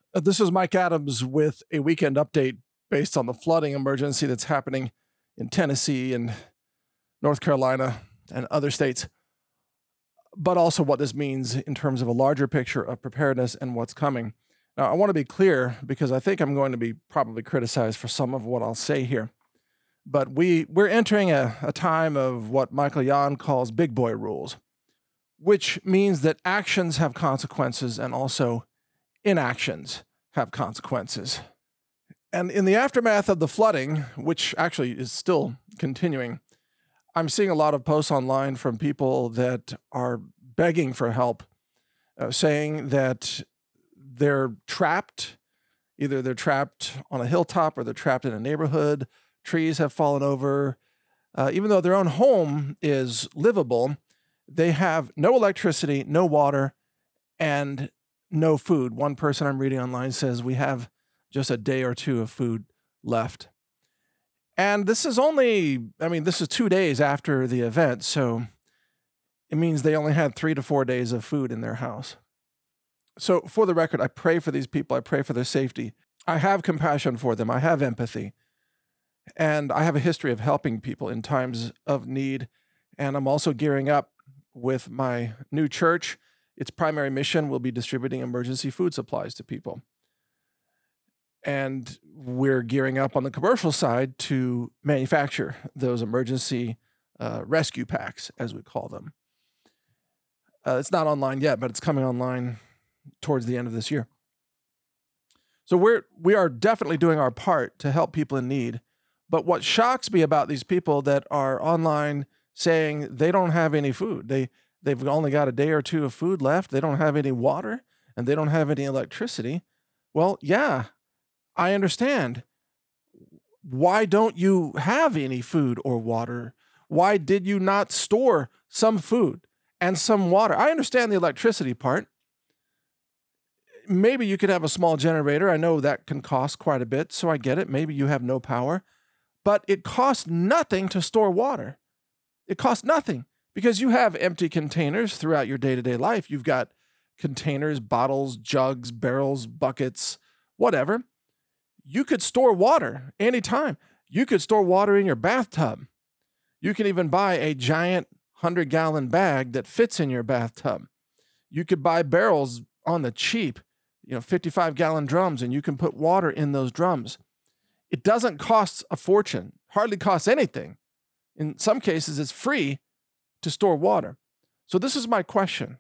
This is Mike Adams with a weekend update based on the flooding emergency that's happening in Tennessee and North Carolina and other states, but also what this means in terms of a larger picture of preparedness and what's coming. Now, I want to be clear because I think I'm going to be probably criticized for some of what I'll say here. But we're entering a time of what Michael Yon calls big boy rules, which means that actions have consequences and also inactions have consequences. And in the aftermath of the flooding, which actually is still continuing, I'm seeing a lot of posts online from people that are begging for help, saying that they're trapped. Either they're trapped on a hilltop or they're trapped in a neighborhood. Trees have fallen over. Even though their own home is livable, they have no electricity, no water, and no food. One person I'm reading online says we have just a day or two of food left. And this is this is 2 days after the event, so it means they only had 3 to 4 days of food in their house. So for the record, I pray for these people. I pray for their safety. I have compassion for them. I have empathy. And I have a history of helping people in times of need. And I'm also gearing up with my new church. Its primary mission will be distributing emergency food supplies to people. And we're gearing up on the commercial side to manufacture those emergency rescue packs, as we call them. It's not online yet, but it's coming online towards the end of this year. So we are definitely doing our part to help people in need. But what shocks me about these people that are online saying they don't have any food, they've only got a day or two of food left, they don't have any water, and they don't have any electricity. Well, yeah, I understand. Why don't you have any food or water? Why did you not store some food and some water? I understand the electricity part. Maybe you could have a small generator. I know that can cost quite a bit, so I get it. Maybe you have no power. But it costs nothing to store water. It costs nothing because you have empty containers throughout your day-to-day life. You've got containers, bottles, jugs, barrels, buckets, whatever. You could store water anytime. You could store water in your bathtub. You can even buy a giant 100-gallon bag that fits in your bathtub. You could buy barrels on the cheap, 55-gallon drums, and you can put water in those drums. It doesn't cost a fortune, hardly costs anything. In some cases, it's free to store water. So this is my question.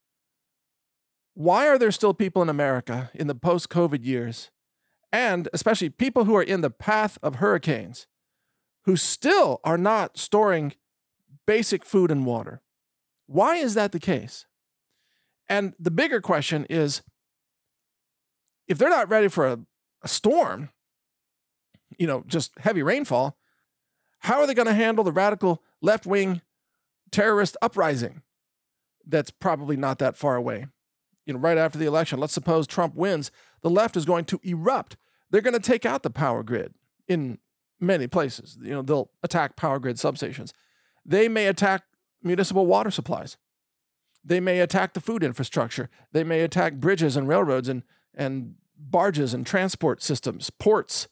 Why are there still people in America in the post-COVID years, and especially people who are in the path of hurricanes, who still are not storing basic food and water? Why is that the case? And the bigger question is, if they're not ready for a storm, just heavy rainfall, how are they going to handle the radical left-wing terrorist uprising that's probably not that far away? Right after the election, let's suppose Trump wins, the left is going to erupt. They're going to take out the power grid in many places. They'll attack power grid substations. They may attack municipal water supplies. They may attack the food infrastructure. They may attack bridges and railroads and barges and transport systems, ports.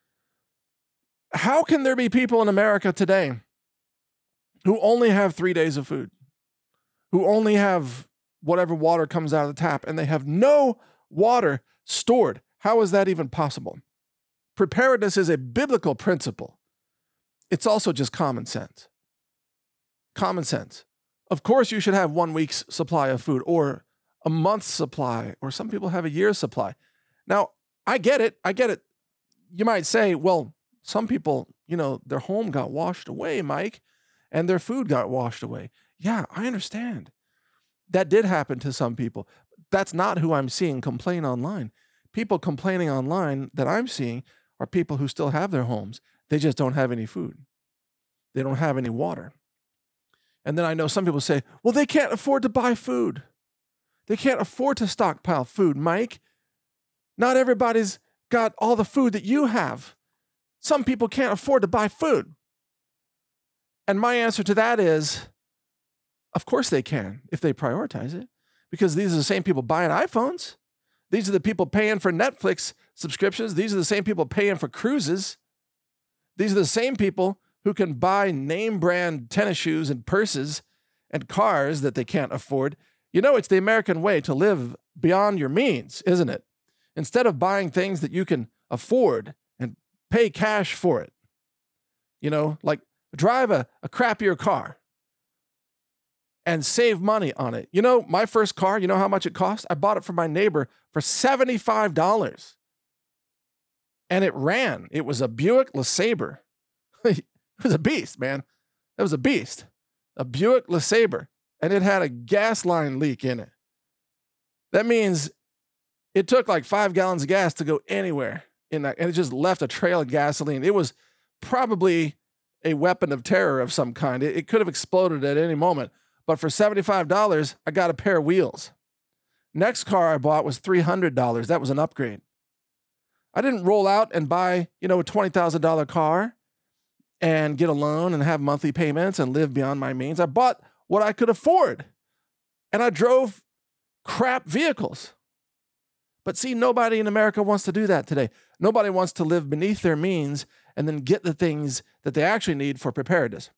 How can there be people in America today who only have 3 days of food, who only have whatever water comes out of the tap, and they have no water stored? How is that even possible? Preparedness is a biblical principle. It's also just common sense. Common sense. Of course, you should have 1 week's supply of food or a month's supply, or some people have a year's supply. Now, I get it. You might say, well, some people, their home got washed away, Mike, and their food got washed away. Yeah, I understand. That did happen to some people. That's not who I'm seeing complain online. People complaining online that I'm seeing are people who still have their homes. They just don't have any food. They don't have any water. And then I know some people say, well, they can't afford to buy food. They can't afford to stockpile food, Mike. Not everybody's got all the food that you have. Some people can't afford to buy food. And my answer to that is, of course they can, if they prioritize it. Because these are the same people buying iPhones. These are the people paying for Netflix subscriptions. These are the same people paying for cruises. These are the same people who can buy name brand tennis shoes and purses and cars that they can't afford. You know, it's the American way to live beyond your means, isn't it? Instead of buying things that you can afford and pay cash for it, you know, like drive a crappier car and save money on it. You know, my first car, you know how much it cost? I bought it from my neighbor for $75. And it ran. It was a Buick LeSabre. It was a beast, man. It was a beast. A Buick LeSabre. And it had a gas line leak in it. That means it took like 5 gallons of gas to go anywhere in that. And it just left a trail of gasoline. It was probably a weapon of terror of some kind. It could have exploded at any moment. But for $75, I got a pair of wheels. Next car I bought was $300. That was an upgrade. I didn't roll out and buy, you know, a $20,000 car and get a loan and have monthly payments and live beyond my means. I bought what I could afford. And I drove crap vehicles. But see, nobody in America wants to do that today. Nobody wants to live beneath their means and then get the things that they actually need for preparedness.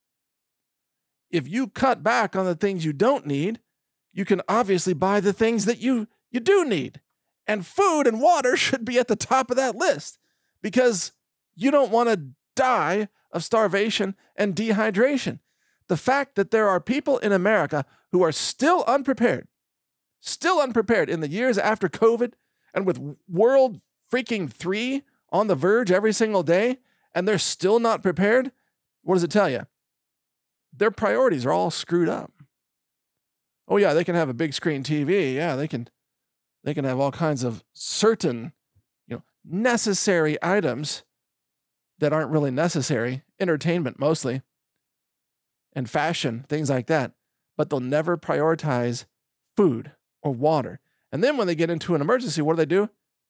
If you cut back on the things you don't need, you can obviously buy the things that you do need. And food and water should be at the top of that list because you don't want to die of starvation and dehydration. The fact that there are people in America who are still unprepared in the years after COVID and with World freaking 3 on the verge every single day, and they're still not prepared, what does it tell you? Their priorities are all screwed up. Oh yeah, they can have a big screen TV. Yeah, they can have all kinds of certain, you know, necessary items that aren't really necessary, entertainment mostly, and fashion, things like that. But they'll never prioritize food or water. And then when they get into an emergency, what do?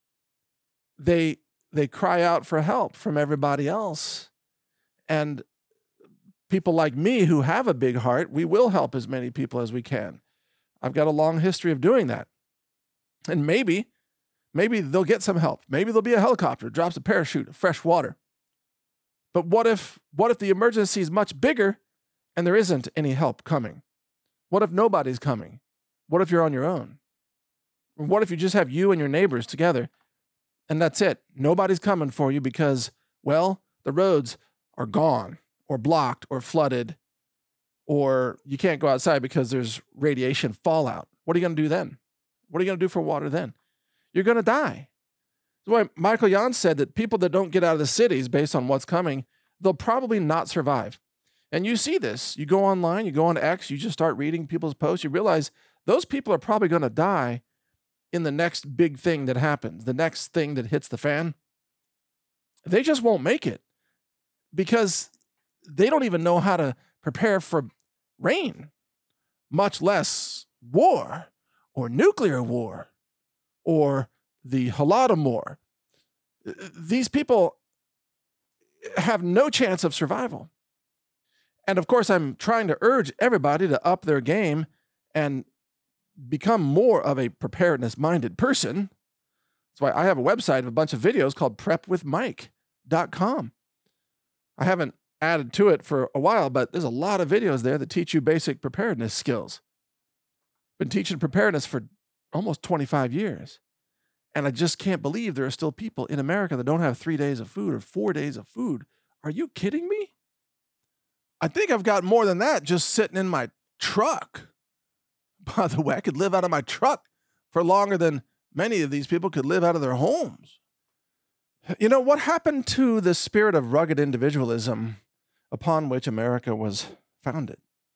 They cry out for help from everybody else. And people like me who have a big heart, we will help as many people as we can. I've got a long history of doing that. And maybe they'll get some help. Maybe there'll be a helicopter, drops a parachute of fresh water. But what if the emergency is much bigger and there isn't any help coming? What if nobody's coming? What if you're on your own? What if you just have you and your neighbors together and that's it? Nobody's coming for you because, well, the roads are gone or blocked or flooded, or you can't go outside because there's radiation fallout. What are you going to do then? What are you going to do for water then? You're going to die. That's why Michael Yon said that people that don't get out of the cities based on what's coming, they'll probably not survive. And you see this. You go online, you go on X, you just start reading people's posts, you realize those people are probably going to die in the next big thing that happens, the next thing that hits the fan. They just won't make it because they don't even know how to prepare for rain, much less war or nuclear war or the Holodomor. These people have no chance of survival. And of course, I'm trying to urge everybody to up their game and become more of a preparedness-minded person. That's why I have a website of a bunch of videos called prepwithmike.com. I haven't added to it for a while, but there's a lot of videos there that teach you basic preparedness skills. Been teaching preparedness for almost 25 years. And I just can't believe there are still people in America that don't have 3 days of food or 4 days of food. Are you kidding me? I think I've got more than that just sitting in my truck. By the way, I could live out of my truck for longer than many of these people could live out of their homes. You know, what happened to the spirit of rugged individualism upon which America was founded?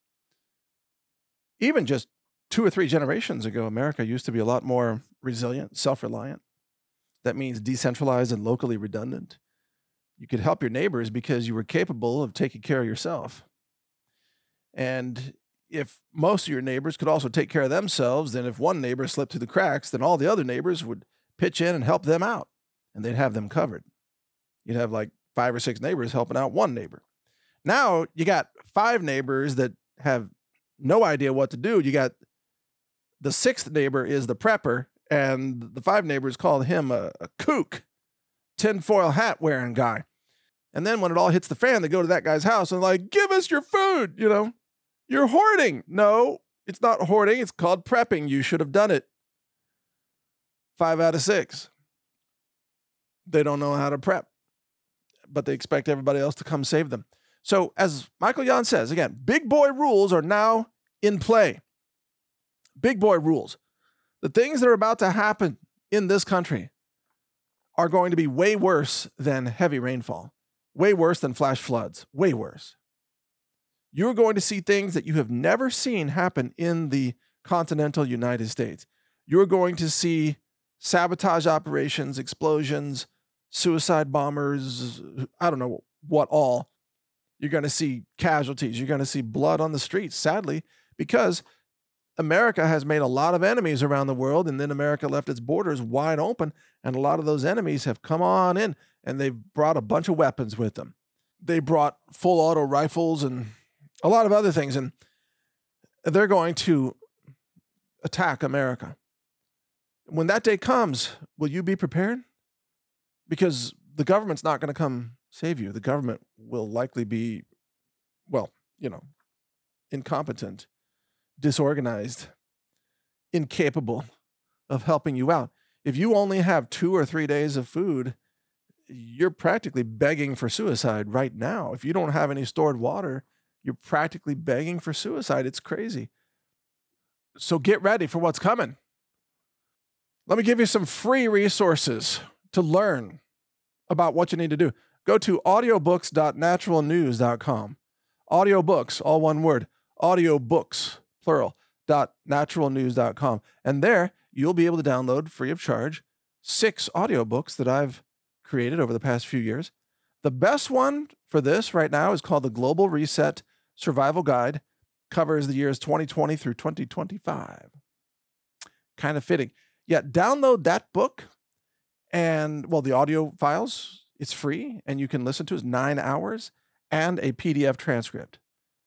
Even just 2 or 3 generations ago, America used to be a lot more resilient, self-reliant. That means decentralized and locally redundant. You could help your neighbors because you were capable of taking care of yourself. And if most of your neighbors could also take care of themselves, then if one neighbor slipped through the cracks, then all the other neighbors would pitch in and help them out, and they'd have them covered. You'd have like 5 or 6 neighbors helping out one neighbor. Now you got 5 neighbors that have no idea what to do. You got the 6th neighbor is the prepper, and the five neighbors called him a kook, tinfoil hat wearing guy. And then when it all hits the fan, they go to that guy's house and like, give us your food, You're hoarding. No, it's not hoarding. It's called prepping. You should have done it. 5 out of 6. They don't know how to prep, but they expect everybody else to come save them. So as Michael Yon says, again, big boy rules are now in play. Big boy rules. The things that are about to happen in this country are going to be way worse than heavy rainfall, way worse than flash floods, way worse. You're going to see things that you have never seen happen in the continental United States. You're going to see sabotage operations, explosions, suicide bombers, I don't know what all. You're going to see casualties. You're going to see blood on the streets, sadly, because America has made a lot of enemies around the world, and then America left its borders wide open, and a lot of those enemies have come on in, and they've brought a bunch of weapons with them. They brought full auto rifles and a lot of other things, and they're going to attack America. When that day comes, will you be prepared? Because the government's not going to come save you. The government will likely be, incompetent, disorganized, incapable of helping you out. If you only have 2 or 3 days of food, you're practically begging for suicide right now. If you don't have any stored water, you're practically begging for suicide. It's crazy. So get ready for what's coming. Let me give you some free resources to learn about what you need to do. Go to audiobooks.naturalnews.com. Audiobooks, all one word. Audiobooks, plural, .naturalnews.com. And there you'll be able to download free of charge 6 audiobooks that I've created over the past few years. The best one for this right now is called the Global Reset Survival Guide. Covers the years 2020 through 2025. Kind of fitting. Yeah, download that book and, the audio files, it's free and you can listen to it. It's 9 hours and a PDF transcript.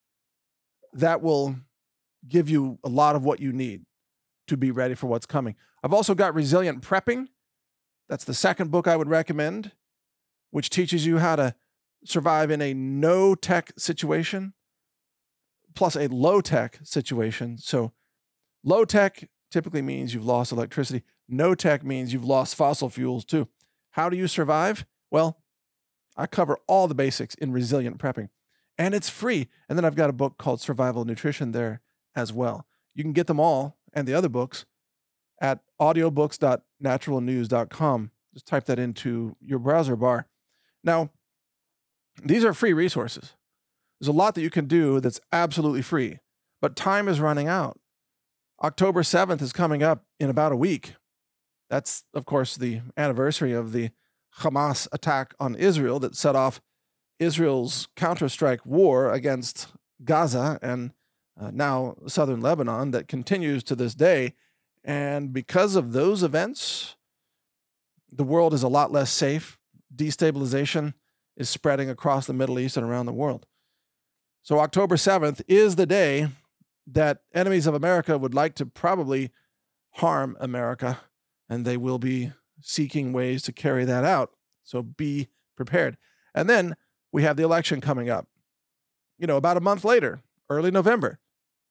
That will give you a lot of what you need to be ready for what's coming. I've also got Resilient Prepping. That's the second book I would recommend, which teaches you how to survive in a no-tech situation plus a low-tech situation. So low-tech typically means you've lost electricity. No-tech means you've lost fossil fuels too. How do you survive? Well, I cover all the basics in Resilient Prepping, and it's free. And then I've got a book called Survival Nutrition there as well. You can get them all and the other books at audiobooks.naturalnews.com. Just type that into your browser bar. Now, these are free resources. There's a lot that you can do that's absolutely free, but time is running out. October 7th is coming up in about a week. That's, of course, the anniversary of the Hamas attack on Israel that set off Israel's counter-strike war against Gaza and now southern Lebanon that continues to this day. And because of those events, the world is a lot less safe. Destabilization is spreading across the Middle East and around the world. So October 7th is the day that enemies of America would like to probably harm America, and they will be seeking ways to carry that out. So be prepared. And then we have the election coming up, about a month later, early November.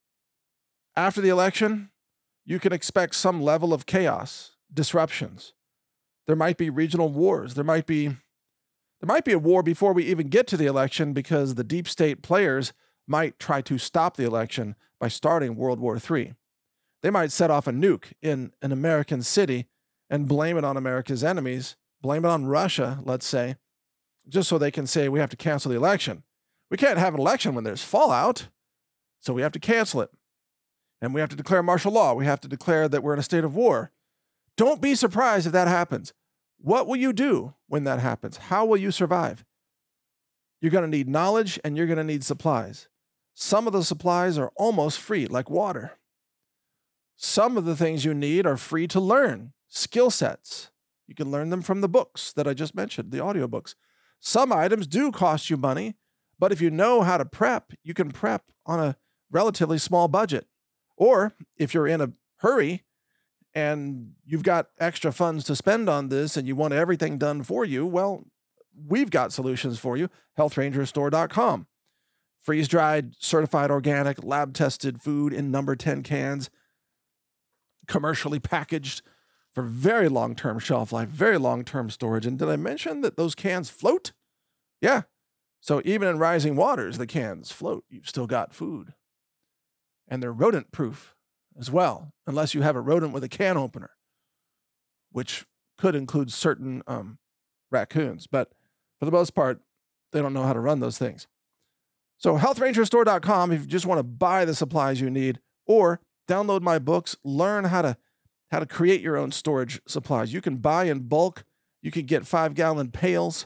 After the election, you can expect some level of chaos, disruptions. There might be regional wars. There might be a war before we even get to the election because the deep state players might try to stop the election by starting World War III. They might set off a nuke in an American city and blame it on America's enemies, blame it on Russia, let's say, just so they can say we have to cancel the election. We can't have an election when there's fallout, so we have to cancel it. And we have to declare martial law. We have to declare that we're in a state of war. Don't be surprised if that happens. What will you do when that happens? How will you survive? You're going to need knowledge and you're going to need supplies. Some of the supplies are almost free, like water. Some of the things you need are free to learn, skill sets. You can learn them from the books that I just mentioned, the audiobooks. Some items do cost you money, but if you know how to prep, you can prep on a relatively small budget. Or if you're in a hurry and you've got extra funds to spend on this and you want everything done for you, well, we've got solutions for you. HealthRangerStore.com. Freeze-dried, certified organic, lab-tested food in number 10 cans, commercially packaged for very long-term shelf life, very long-term storage. And did I mention that those cans float? Yeah. So even in rising waters, the cans float. You've still got food. And they're rodent-proof as well, unless you have a rodent with a can opener, which could include certain raccoons. But for the most part, they don't know how to run those things. So healthrangerstore.com if you just want to buy the supplies you need, or download my books, learn how to create your own storage supplies. You can buy in bulk. You can get 5-gallon pails.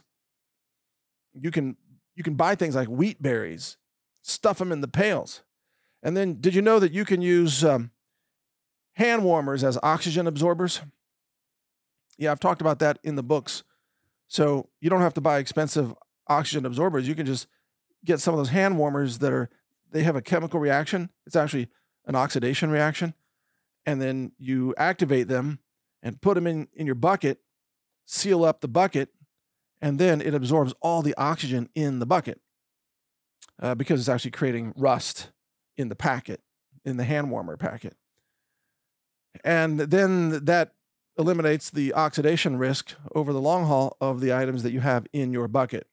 You can buy things like wheat berries, stuff them in the pails. And then did you know that you can use hand warmers as oxygen absorbers? Yeah, I've talked about that in the books. So you don't have to buy expensive oxygen absorbers. You can just get some of those hand warmers they have a chemical reaction. It's actually an oxidation reaction. And then you activate them and put them in your bucket, seal up the bucket, and then it absorbs all the oxygen in the bucket because it's actually creating rust in the packet, in the hand warmer packet. And then that eliminates the oxidation risk over the long haul of the items that you have in your bucket.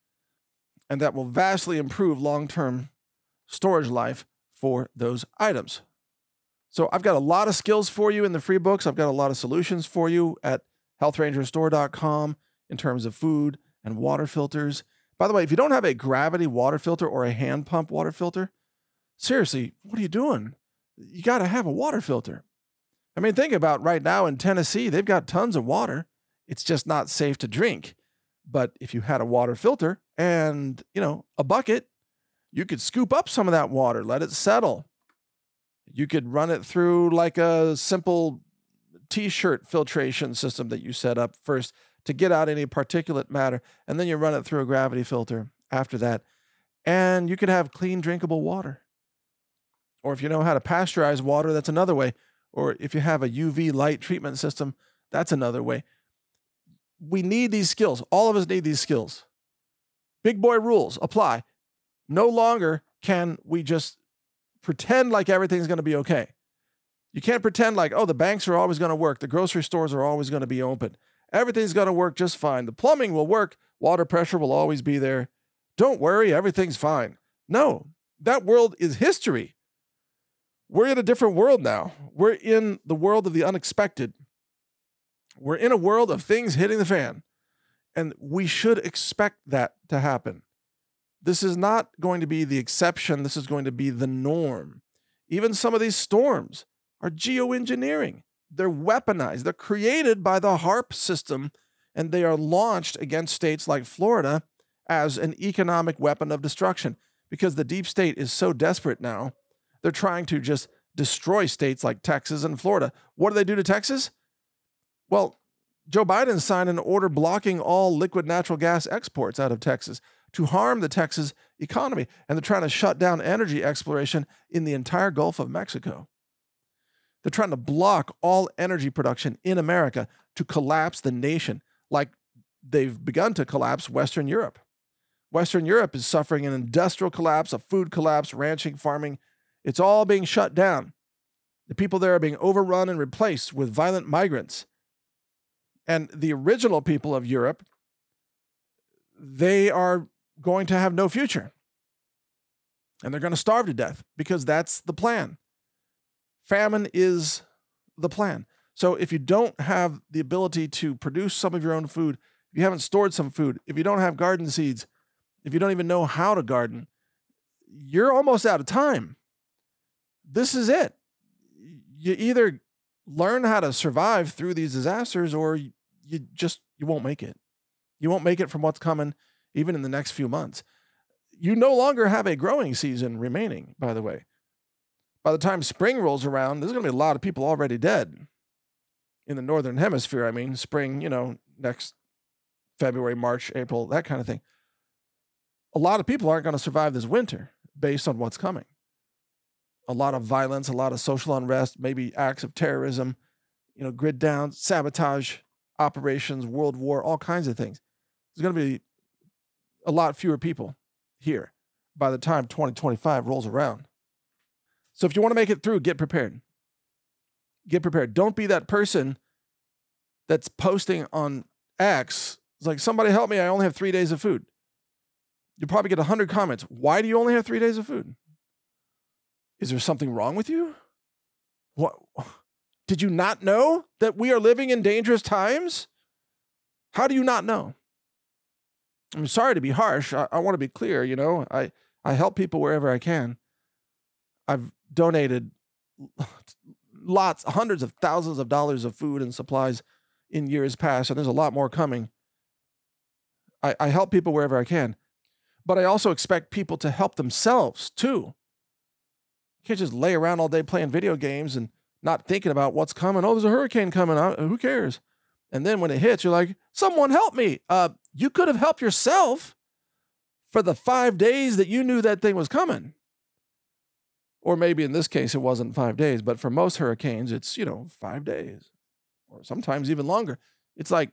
And that will vastly improve long-term storage life for those items. So I've got a lot of skills for you in the free books. I've got a lot of solutions for you at healthrangerstore.com in terms of food and water filters. By the way, if you don't have a gravity water filter or a hand pump water filter, seriously, what are you doing? You got to have a water filter. I mean, think about right now in Tennessee, they've got tons of water. It's just not safe to drink. But if you had a water filter and, a bucket, you could scoop up some of that water, let it settle. You could run it through like a simple t-shirt filtration system that you set up first to get out any particulate matter. And then you run it through a gravity filter after that. And you could have clean, drinkable water. Or if you know how to pasteurize water, that's another way. Or if you have a UV light treatment system, that's another way. We need these skills. All of us need these skills. Big boy rules apply. No longer can we just pretend like everything's going to be okay. You can't pretend like, the banks are always going to work. The grocery stores are always going to be open. Everything's going to work just fine. The plumbing will work. Water pressure will always be there. Don't worry, everything's fine. No, that world is history. We're in a different world now. We're in the world of the unexpected. We're in a world of things hitting the fan, and we should expect that to happen. This is not going to be the exception. This is going to be the norm. Even some of these storms are geoengineering. They're weaponized. They're created by the HAARP system, and they are launched against states like Florida as an economic weapon of destruction because the deep state is so desperate now. They're trying to just destroy states like Texas and Florida. What do they do to Texas? Well, Joe Biden signed an order blocking all liquid natural gas exports out of Texas to harm the Texas economy. And they're trying to shut down energy exploration in the entire Gulf of Mexico. They're trying to block all energy production in America to collapse the nation, like they've begun to collapse Western Europe. Western Europe is suffering an industrial collapse, a food collapse, ranching, farming. It's all being shut down. The people there are being overrun and replaced with violent migrants. And the original people of Europe, they are going to have no future. And they're going to starve to death because that's the plan. Famine is the plan. So if you don't have the ability to produce some of your own food, if you haven't stored some food, if you don't have garden seeds, if you don't even know how to garden, you're almost out of time. This is it. You either learn how to survive through these disasters or you won't make it. You won't make it from what's coming even in the next few months. You no longer have a growing season remaining, by the way. By the time spring rolls around, there's going to be a lot of people already dead. In the northern hemisphere, spring, next February, March, April, that kind of thing. A lot of people aren't going to survive this winter based on what's coming. A lot of violence, a lot of social unrest, maybe acts of terrorism. grid down, sabotage operations, world war, all kinds of things. There's going to be a lot fewer people here by the time 2025 rolls around. So if you want to make it through, get prepared. Get prepared. Don't be that person that's posting on X. It's like, somebody help me, I only have 3 days of food. You'll probably get 100 comments. Why do you only have 3 days of food? Is there something wrong with you? What? Did you not know that we are living in dangerous times? How do you not know? I'm sorry to be harsh. I want to be clear. I help people wherever I can. I've donated hundreds of thousands of dollars of food and supplies in years past, and there's a lot more coming. I help people wherever I can, but I also expect people to help themselves too. You can't just lay around all day playing video games and not thinking about what's coming. Oh, there's a hurricane coming out. Who cares? And then when it hits, you're like, someone help me. You could have helped yourself for the 5 days that you knew that thing was coming. Or maybe in this case, it wasn't 5 days, but for most hurricanes, it's, 5 days or sometimes even longer. It's like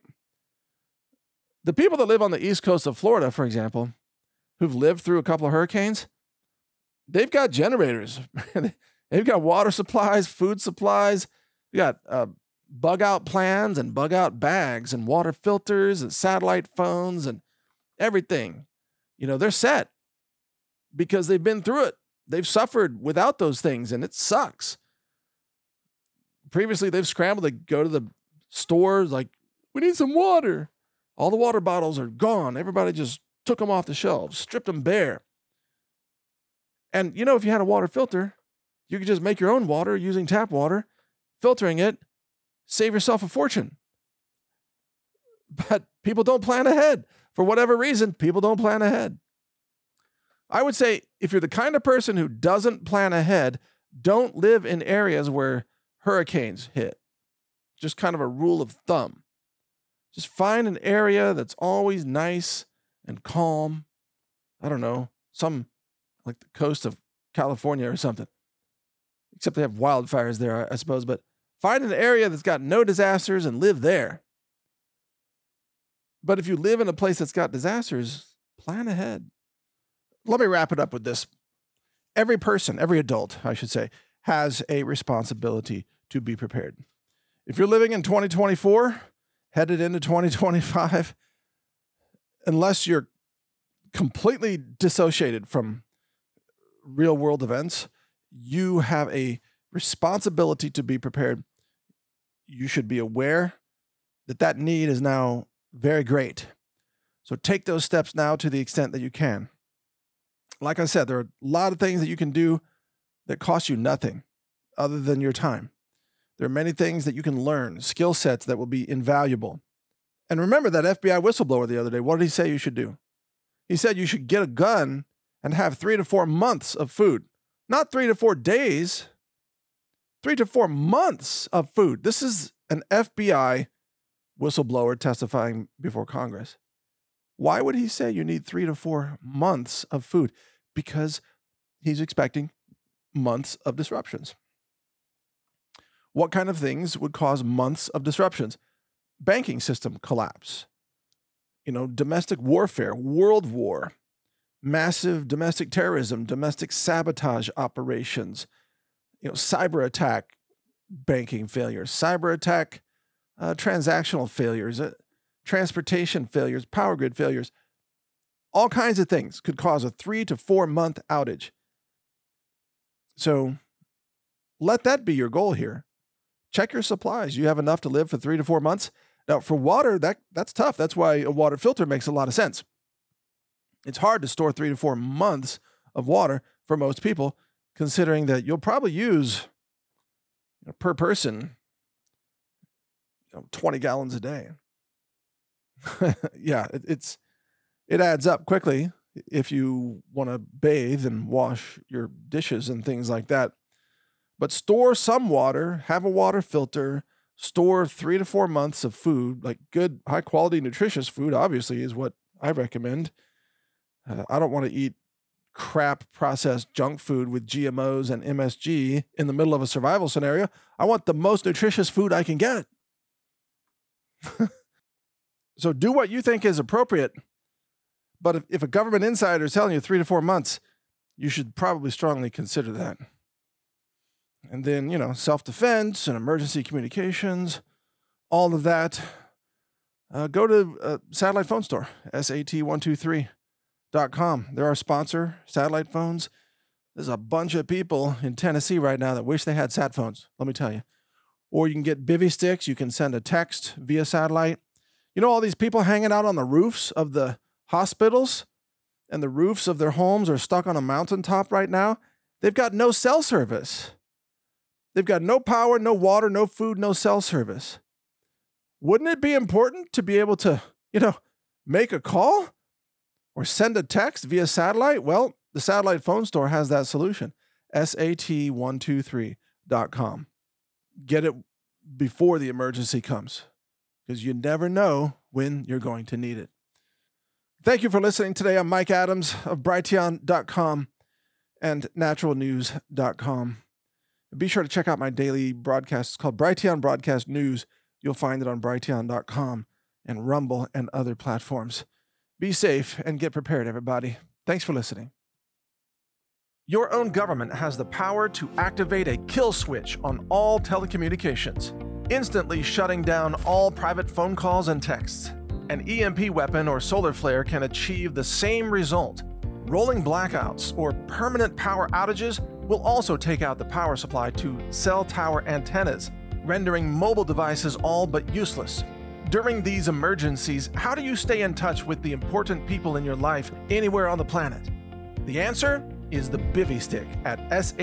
the people that live on the east coast of Florida, for example, who've lived through a couple of hurricanes, they've got generators. They've got water supplies, food supplies. You got bug out plans and bug out bags and water filters and satellite phones and everything. They're set because they've been through it. They've suffered without those things, and it sucks. Previously, they've scrambled to go to the stores like, we need some water. All the water bottles are gone. Everybody just took them off the shelves, stripped them bare. And, if you had a water filter, you could just make your own water using tap water, filtering it, save yourself a fortune. But people don't plan ahead. For whatever reason, people don't plan ahead. I would say if you're the kind of person who doesn't plan ahead, don't live in areas where hurricanes hit. Just kind of a rule of thumb. Just find an area that's always nice and calm. I don't know, some like the coast of California or something. Except they have wildfires there, I suppose. But find an area that's got no disasters and live there. But if you live in a place that's got disasters, plan ahead. Let me wrap it up with this. Every person, every adult, I should say, has a responsibility to be prepared. If you're living in 2024, headed into 2025, unless you're completely dissociated from real world events, you have a responsibility to be prepared. You should be aware that need is now very great. So take those steps now to the extent that you can. Like I said, there are a lot of things that you can do that cost you nothing other than your time. There are many things that you can learn, skill sets that will be invaluable. And remember that FBI whistleblower the other day, what did he say you should do? He said you should get a gun and have 3 to 4 months of food. Not 3 to 4 days, 3 to 4 months of food. This is an FBI whistleblower testifying before Congress. Why would he say you need 3 to 4 months of food? Because he's expecting months of disruptions. What kind of things would cause months of disruptions? Banking system collapse, domestic warfare, world war, massive domestic terrorism, domestic sabotage operations, cyber attack, banking failures, cyber attack, transactional failures, transportation failures, power grid failures. All kinds of things could cause a 3 to 4 month outage. So let that be your goal here. Check your supplies. You have enough to live for 3 to 4 months. Now, for water, that's tough. That's why a water filter makes a lot of sense. It's hard to store 3 to 4 months of water for most people, considering that you'll probably use per person 20 gallons a day. Yeah, it adds up quickly if you want to bathe and wash your dishes and things like that. But store some water, have a water filter, store 3 to 4 months of food, like good, high quality, nutritious food, obviously, is what I recommend. I don't want to eat crap processed junk food with GMOs and MSG in the middle of a survival scenario. I want the most nutritious food I can get. So do what you think is appropriate. But if a government insider is telling you 3 to 4 months, you should probably strongly consider that. And then, self-defense and emergency communications, all of that. Go to Satellite Phone Store, SAT123.com. They're our sponsor, satellite phones. There's a bunch of people in Tennessee right now that wish they had sat phones, let me tell you. Or you can get bivy sticks. You can send a text via satellite. All these people hanging out on the roofs of the hospitals and the roofs of their homes are stuck on a mountaintop right now. They've got no cell service. They've got no power, no water, no food, no cell service. Wouldn't it be important to be able to, make a call or send a text via satellite? Well, the Satellite Phone Store has that solution, SAT123.com. Get it before the emergency comes, because you never know when you're going to need it. Thank you for listening today. I'm Mike Adams of Brighteon.com and naturalnews.com. Be sure to check out my daily broadcast. It's called Brighteon Broadcast News. You'll find it on Brighteon.com and Rumble and other platforms. Be safe and get prepared, everybody. Thanks for listening. Your own government has the power to activate a kill switch on all telecommunications, instantly shutting down all private phone calls and texts. An EMP weapon or solar flare can achieve the same result. Rolling blackouts or permanent power outages will also take out the power supply to cell tower antennas, rendering mobile devices all but useless. During these emergencies, how do you stay in touch with the important people in your life anywhere on the planet? The answer is the Bivy Stick at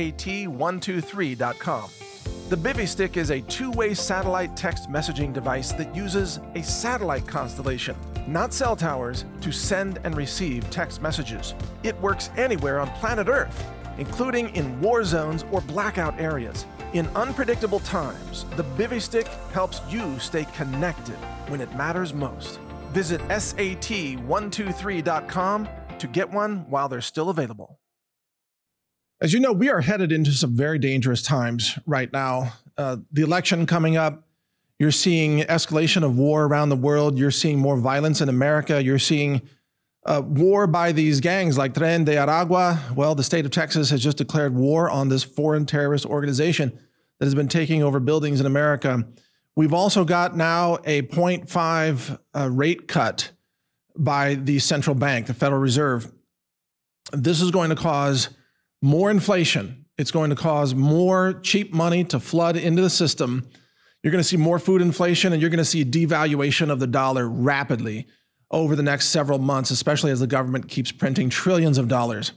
SAT123.com. The Bivy Stick is a two-way satellite text messaging device that uses a satellite constellation, not cell towers, to send and receive text messages. It works anywhere on planet Earth, including in war zones or blackout areas. In unpredictable times, the Bivy Stick helps you stay connected when it matters most. Visit SAT123.com to get one while they're still available. As you know, we are headed into some very dangerous times right now. The election coming up, you're seeing escalation of war around the world. You're seeing more violence in America. You're seeing war by these gangs like Tren de Aragua. Well, the state of Texas has just declared war on this foreign terrorist organization that has been taking over buildings in America. We've also got now a 0.5 rate cut by the central bank, the Federal Reserve. This is going to cause more inflation. It's going to cause more cheap money to flood into the system. You're going to see more food inflation, and you're going to see a devaluation of the dollar rapidly over the next several months, especially as the government keeps printing trillions of dollars.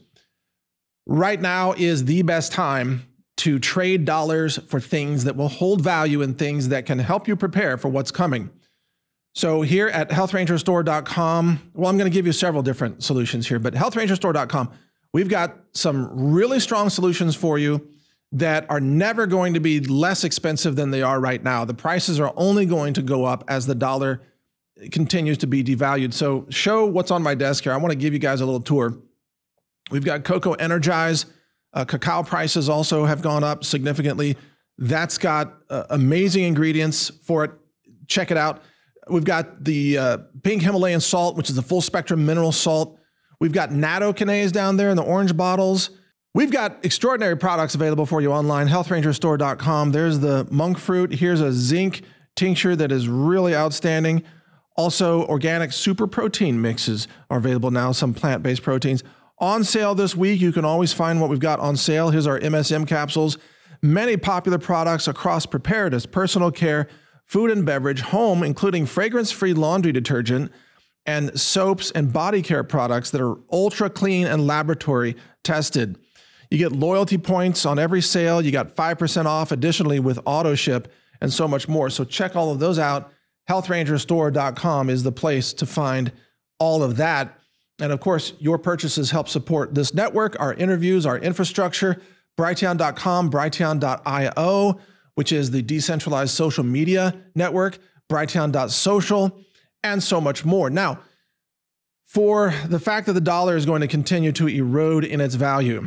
Right now is the best time to trade dollars for things that will hold value and things that can help you prepare for what's coming. So here at healthrangerstore.com, well, I'm going to give you several different solutions here, but healthrangerstore.com, we've got some really strong solutions for you that are never going to be less expensive than they are right now. The prices are only going to go up as the dollar continues to be devalued. So show what's on my desk here. I want to give you guys a little tour. We've got Cocoa Energize. Cacao prices also have gone up significantly. That's got amazing ingredients for it. Check it out. We've got the pink Himalayan salt, which is a full spectrum mineral salt. We've got nattokinase down there in the orange bottles. We've got extraordinary products available for you online, healthrangerstore.com. There's the monk fruit. Here's a zinc tincture that is really outstanding. Also, organic super protein mixes are available now, some plant-based proteins. On sale this week, you can always find what we've got on sale. Here's our MSM capsules. Many popular products across preparedness, personal care, food and beverage, home, including fragrance-free laundry detergent, and soaps and body care products that are ultra clean and laboratory tested. You get loyalty points on every sale. You got 5% off additionally with auto ship and so much more. So check all of those out. healthrangerstore.com is the place to find all of that. And of course, your purchases help support this network, our interviews, our infrastructure. Brighteon.com, Brighteon.io, which is the decentralized social media network, Brighteon.social, and so much more. Now, for the fact that the dollar is going to continue to erode in its value,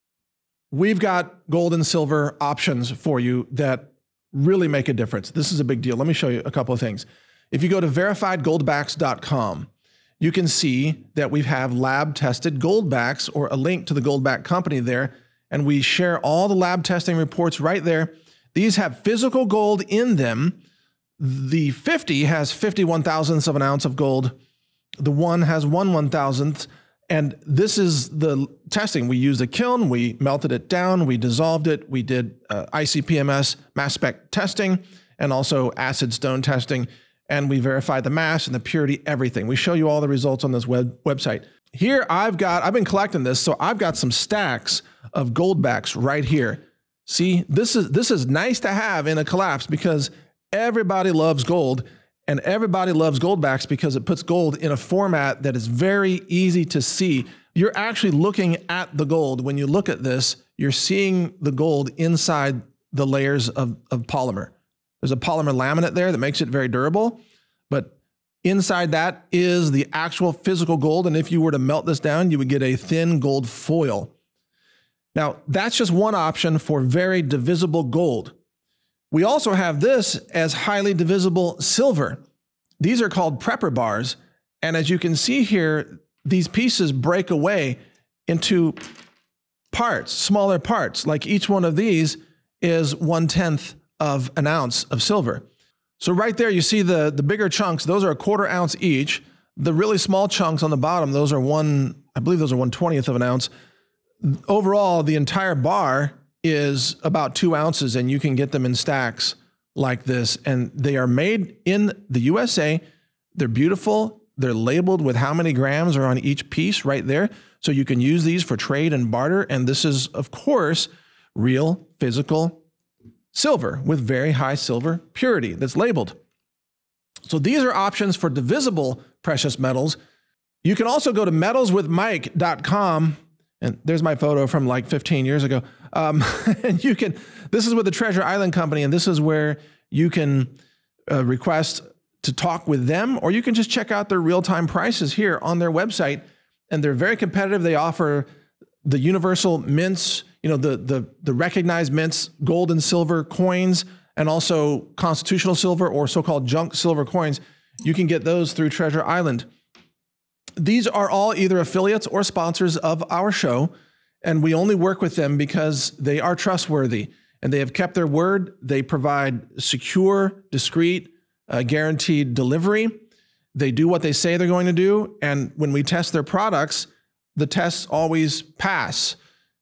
we've got gold and silver options for you that really make a difference. This is a big deal. Let me show you a couple of things. If you go to verifiedgoldbacks.com, you can see that we have lab-tested Goldbacks, or a link to the Goldback company there, and we share all the lab testing reports right there. These have physical gold in them. The 50 has 51 thousandths of an ounce of gold. The 1 has 1/1000th. And this is the testing. We used a kiln, we melted it down, we dissolved it, we did ICP-MS mass spec testing, and also acid stone testing, and we verified the mass and the purity, everything. We show you all the results on this website. Here I've been collecting this, so I've got some stacks of Goldbacks right here. See, this is nice to have in a collapse because everybody loves gold, and everybody loves Goldbacks because it puts gold in a format that is very easy to see. You're actually looking at the gold. When you look at this, you're seeing the gold inside the layers of polymer. There's a polymer laminate there that makes it very durable, but inside that is the actual physical gold. And if you were to melt this down, you would get a thin gold foil. Now, that's just one option for very divisible gold. We also have this as highly divisible silver. These are called prepper bars. And as you can see here, these pieces break away into parts, smaller parts. Like each one of these is 1/10 of an ounce of silver. So right there, you see the bigger chunks, those are a 1/4 ounce each. The really small chunks on the bottom, those are I believe those are 1/20th of an ounce. Overall, the entire bar is about 2 ounces, and you can get them in stacks like this. And they are made in the USA. They're beautiful. They're labeled with how many grams are on each piece right there. So you can use these for trade and barter. And this is, of course, real physical silver with very high silver purity that's labeled. So these are options for divisible precious metals. You can also go to metalswithmike.com. And there's my photo from like 15 years ago. And this is with the Treasure Island Company, and this is where you can request to talk with them, or you can just check out their real-time prices here on their website. And they're very competitive. They offer the universal mints, the recognized mints, gold and silver coins, and also constitutional silver or so-called junk silver coins. You can get those through Treasure Island. These are all either affiliates or sponsors of our show, and we only work with them because they are trustworthy and they have kept their word. They provide secure, discreet, guaranteed delivery. They do what they say they're going to do, and when we test their products, the tests always pass.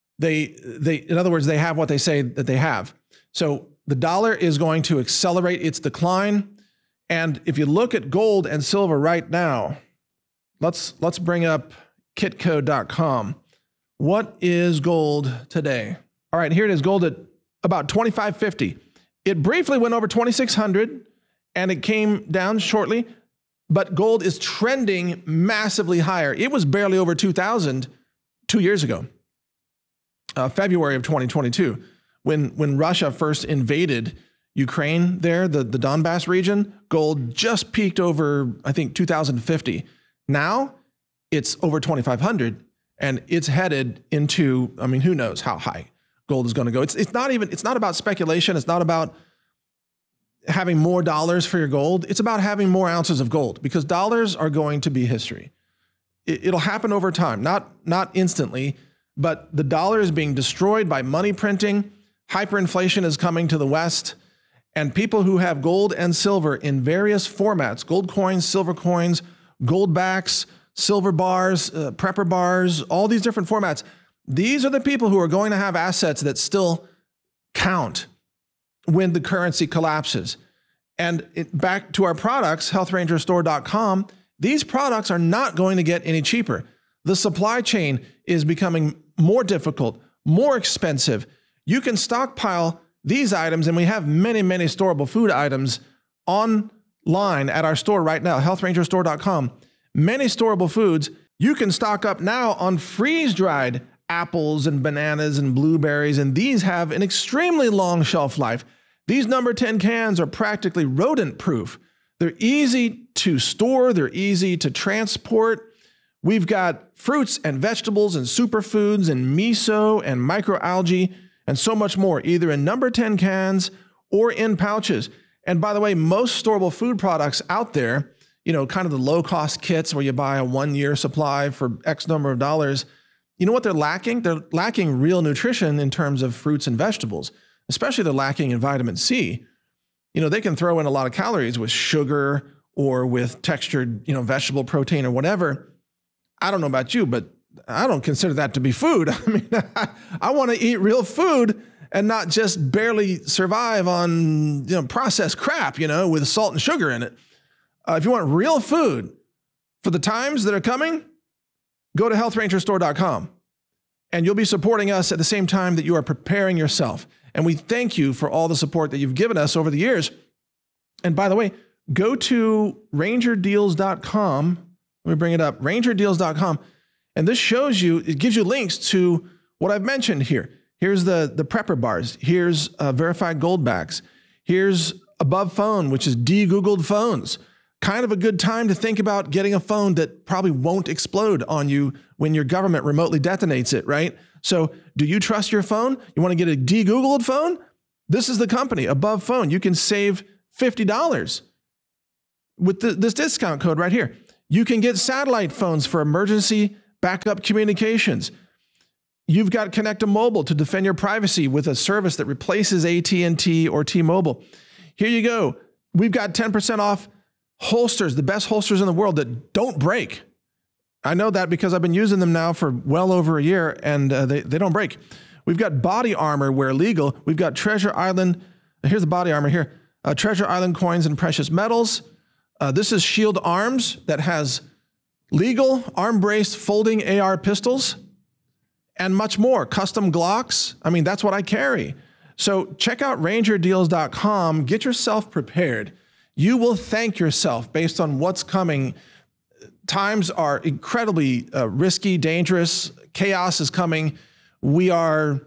In other words, they have what they say that they have. So the dollar is going to accelerate its decline, and if you look at gold and silver right now, Let's bring up kitco.com. What is gold today? All right, here it is, gold at about $2,550. It briefly went over 2,600 and it came down shortly, but gold is trending massively higher. It was barely over 2,000 2 years ago, February of 2022, when Russia first invaded Ukraine there, the Donbass region. Gold just peaked over, I think, 2,050. Now it's over 2,500 and it's headed into, who knows how high gold is going to go. It's not about speculation. It's not about having more dollars for your gold. It's about having more ounces of gold, because dollars are going to be history. It'll happen over time, not instantly, but the dollar is being destroyed by money printing. Hyperinflation is coming to the West, and people who have gold and silver in various formats, gold coins, silver coins, Goldbacks, silver bars, prepper bars, all these different formats. These are the people who are going to have assets that still count when the currency collapses. And back to our products, healthrangerstore.com, these products are not going to get any cheaper. The supply chain is becoming more difficult, more expensive. You stockpile these items, and we have many, many storable food items online at our store right now, healthrangerstore.com. Many storable foods. You can stock up now on freeze-dried apples and bananas and blueberries, and these have an extremely long shelf life. These number 10 cans are practically rodent-proof. They're easy to store. They're easy to transport. We've got fruits and vegetables and superfoods and miso and microalgae and so much more, either in number 10 cans or in pouches. And by the way, most storable food products out there, kind of the low-cost kits where you buy a 1-year supply for X number of dollars, you know what they're lacking? They're lacking real nutrition in terms of fruits and vegetables, especially they're lacking in vitamin C. They can throw in a lot of calories with sugar or with textured, vegetable protein or whatever. I don't know about you, but I don't consider that to be food. I mean, I want to eat real food and not just barely survive on, processed crap, with salt and sugar in it. If you want real food for the times that are coming, go to healthrangerstore.com and you'll be supporting us at the same time that you are preparing yourself. And we thank you for all the support that you've given us over the years. And by the way, go to rangerdeals.com. Let me bring it up, rangerdeals.com. And this it gives you links to what I've mentioned here. Here's the prepper bars. Here's verified gold backs. Here's Above Phone, which is de-Googled phones. Kind of a good time to think about getting a phone that probably won't explode on you when your government remotely detonates it, right? So do you trust your phone? You want to get a de-Googled phone? This is the company, Above Phone. You can save $50 with this discount code right here. You can get satellite phones for emergency backup communications. You've got Connecta Mobile to defend your privacy with a service that replaces AT&T or T-Mobile. Here you go. We've got 10% off holsters, the best holsters in the world that don't break. I know that because I've been using them now for well over a year, and they don't break. We've got body armor where legal. We've got Treasure Island. Here's the body armor here. Treasure Island coins and precious metals. This is Shield Arms that has legal arm-braced folding AR pistols and much more. Custom Glocks. I mean, that's what I carry. So check out rangerdeals.com. Get yourself prepared. You will thank yourself based on what's coming. Times are incredibly risky, dangerous. Chaos is coming. We are,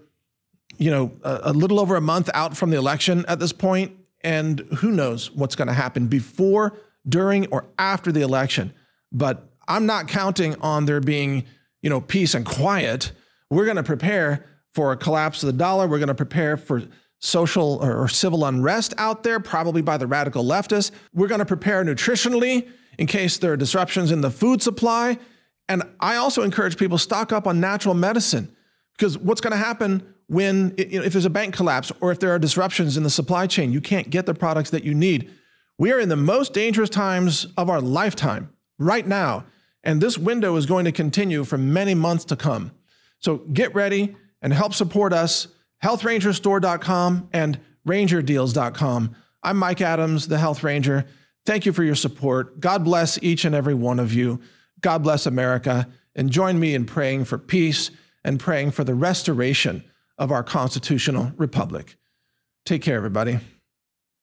a little over a month out from the election at this point, and who knows what's going to happen before, during, or after the election. But I'm not counting on there being, peace and quiet. We're going to prepare for a collapse of the dollar. We're going to prepare for social or civil unrest out there, probably by the radical leftists. We're going to prepare nutritionally in case there are disruptions in the food supply. And I also encourage people stock up on natural medicine, because what's going to happen when, if there's a bank collapse or if there are disruptions in the supply chain, you can't get the products that you need. We are in the most dangerous times of our lifetime right now. And this window is going to continue for many months to come. So get ready and help support us. HealthRangerStore.com and RangerDeals.com. I'm Mike Adams, the Health Ranger. Thank you for your support. God bless each and every one of you. God bless America. And join me in praying for peace and praying for the restoration of our constitutional republic. Take care, everybody.